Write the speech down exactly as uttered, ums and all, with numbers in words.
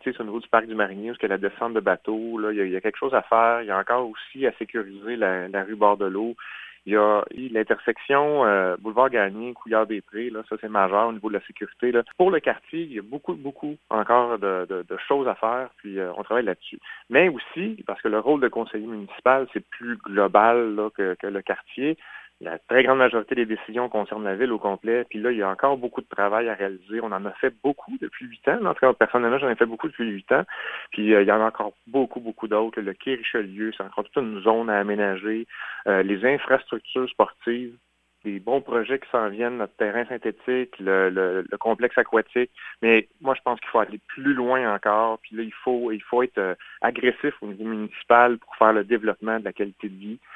quartier, c'est au niveau du parc du Marinier, où il y a la descente de bateaux. Là, il y a, il y a quelque chose à faire. Il y a encore aussi à sécuriser la, la rue Bord-de-l'Eau. Il y a l'intersection euh, Boulevard Gagné, Couillard-des-Prés, là, ça c'est majeur au niveau de la sécurité. Là. Pour le quartier, il y a beaucoup, beaucoup encore de, de, de choses à faire, puis euh, on travaille là-dessus. Mais aussi, parce que le rôle de conseiller municipal, c'est plus global là, que, que le quartier. La très grande majorité des décisions concernent la ville au complet. Puis là, il y a encore beaucoup de travail à réaliser. On en a fait beaucoup depuis huit ans. En tout cas, personnellement, j'en ai fait beaucoup depuis huit ans. Puis euh, il y en a encore beaucoup, beaucoup d'autres. Le quai Richelieu, c'est encore toute une zone à aménager. Euh, les infrastructures sportives, des bons projets qui s'en viennent, notre terrain synthétique, le, le, le complexe aquatique. Mais moi, je pense qu'il faut aller plus loin encore. Puis là, il faut, il faut être euh, agressif au niveau municipal pour faire le développement de la qualité de vie.